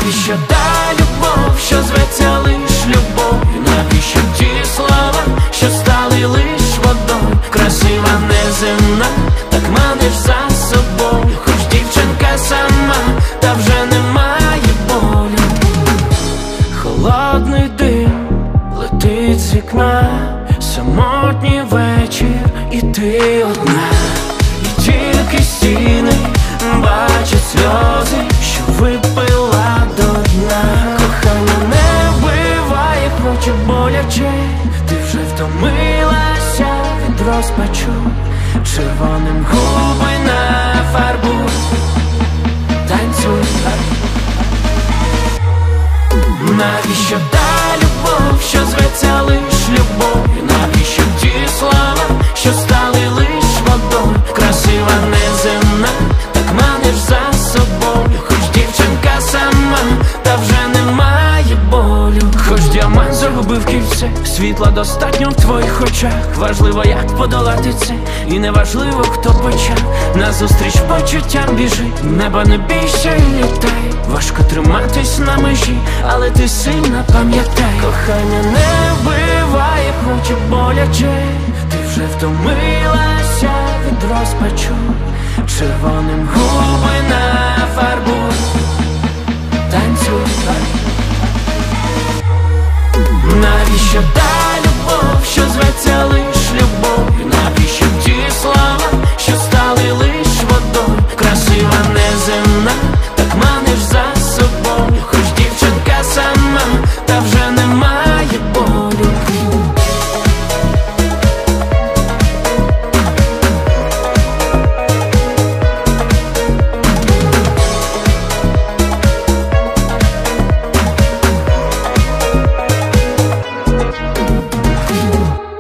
Навіщо та любов, що зветься лиш любов'ю? Навіщо ті слова, що стали лиш водою? Красива неземна, так маниш за собою. Хоч дівчинка сама, та вже немає болю. Холодний дим летить з вікна, самотній вечір, і ти одна. І тільки стіни бачать сльози, що випила до дна. Кохання не вбиває, хоч і боляче. Ти вже втомилася від розпачу. Червоним губи нафарбуй, танцюй. Навіщо та любов, що зветься лиш любов'ю? Навіщо ті слова, що стали лиш водою? Красива неземна, так маниш за собою. Хоч дівчинка сама, та вже немає болю. Хоч діамант загубив кільце, світла достатньо в твоїх очах. Важливо, як подолати це, і не важливо, хто почав. Назустріч почуттям біжи, неба не бійся і літай. Важко триматись на межі, але ти сильна, пам'ятай. Кохання не вбиває, хоч і боляче. Ти вже втомилася від розпачу. Червоним губи нафарбуй, танцюй. Навіщо та любов, що зветься лиш